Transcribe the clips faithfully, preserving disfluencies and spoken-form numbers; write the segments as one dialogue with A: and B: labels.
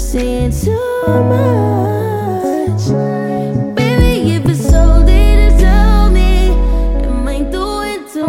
A: saying too much. Baby, if it's so deep, just tell me, am I doing too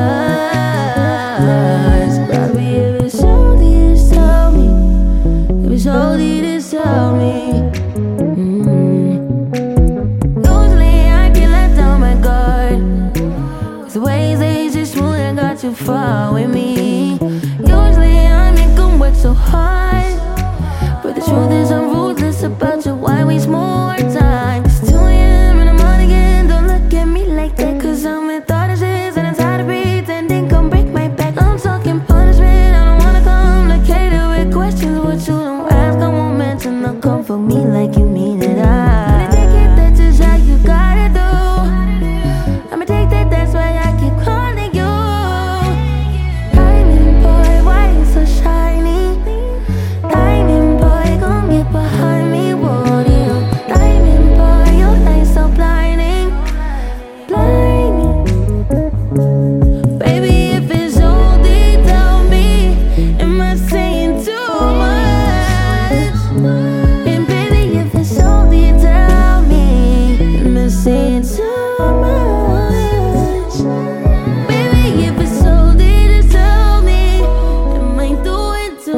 A: much? Baby, if it's so deep, just tell me, if it's so deep, just tell me. Mm. Usually I get let down my guard, 'cause the ways they just wouldn't got too far with me. Usually I make them work so hard, but the truth is I'm ruthless about you. Why waste more time? It's two a m and I'm on again. Don't look at me like that, 'cause I'm with all this shit and I'm tired of pretending. Come break my back, I'm talking punishment. I don't wanna complicate it with questions. What you don't ask, I won't mention. I'll come for me like you mean it. I I'ma take it, that's just how you gotta do. I'ma take that, that's why I keep calling you. Diamond boy, why you so shiny? Diamond boy, gon' get behind me, won't you? Diamond boy, your light so blinding, blinding. Baby, if it's only, tell me, am I saying too much? And baby, if it's only, tell me, am I saying too much? Baby, if it's only, just tell me, am I doing too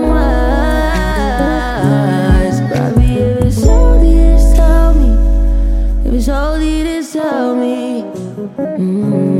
A: much? Baby, if it's only, just tell me, if it's only, just tell me. Mm.